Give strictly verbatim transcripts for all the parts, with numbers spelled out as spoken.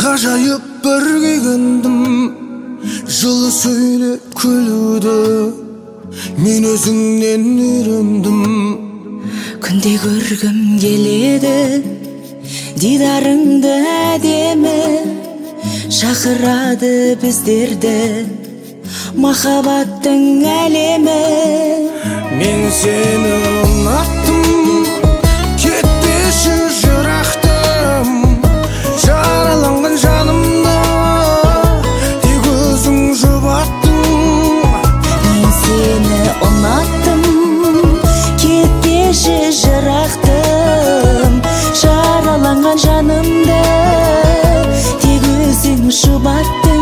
Ғажайып бір күйгендім, жылы сөйлеп күлуді мен өзіңнен үйрендім. Күнде көргім келеді дидарыңды әдемі, шақырады біздерді махаббаттың әлемі. Мен сені ұнаттым, кетпеші жырақтым, жараланған жанымды тек өзің жұбаттың. Мен сені ұнаттым, кетпеші жырақтым, жараланған жанымды тек өзің жұбаттың.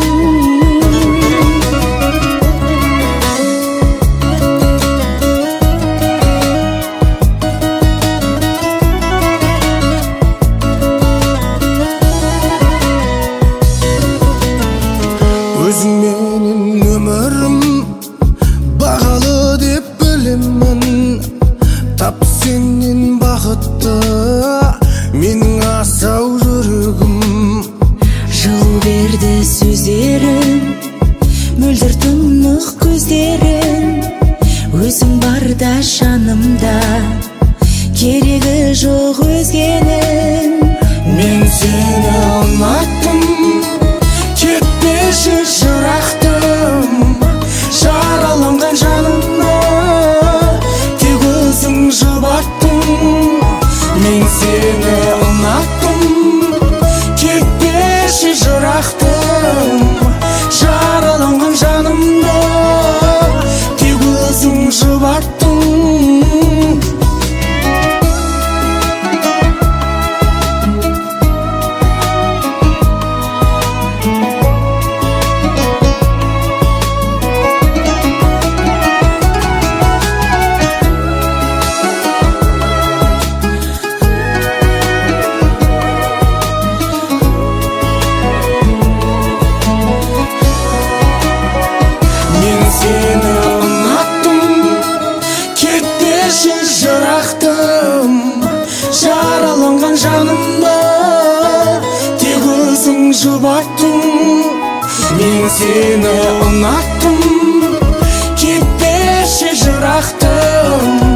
Өзің менің өмірім бағалы деп білемін, тап сенен бақытты менің асау жүрегім. Жыл берді сөздерің, мөлдір тұнық көздерің, өзің барда жанымда керегі жоқ өзгенің. Мен сені ұнаттым, кетпеші жырақтым, жараланған жанымды тек өзің жұбаттың. Мен сені ұнаттым, кетпеші жырақтым, жараланған жанымды тек өзің жұбаттың. Сені ұнаттым, кетпеші жырақтым, жараланған жанымды тек өзің жұбаттың. Мен сені ұнаттым, кетпеші жырақтым,